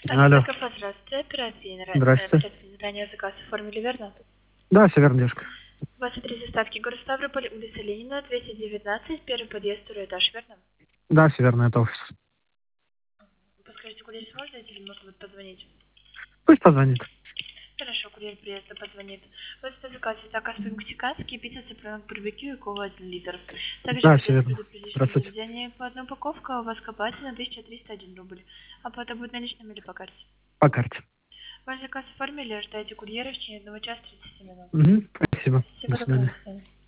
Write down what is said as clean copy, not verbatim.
Алло. Здравствуйте, операция. Здрасте. Ранее заказ оформили, верно? Да, все верно, девушка. У вас адрес доставки город Ставрополь, улица Ленина, 219, первый подъезд, второй этаж, верно? Да, все верно, это офис. Подскажите, курьер сможет зайти или может быть позвонить? Пусть позвонит. Хорошо, курьер приезда позвонит. У вас по заказу заказ по-мексикански, пицца, цыпленок, барбекю и кола 1 литр. Также Да, все хотелось верно. предупредить, что Здравствуйте. заведение по одной упаковке, а у вас копается на 1301 рубль. Оплата будет наличными или по карте? По карте. Ваш заказ оформили, ждайте курьера в течение 1 часа 30 минут. Угу. Спасибо. До Всего доброго, свидания. до свидания.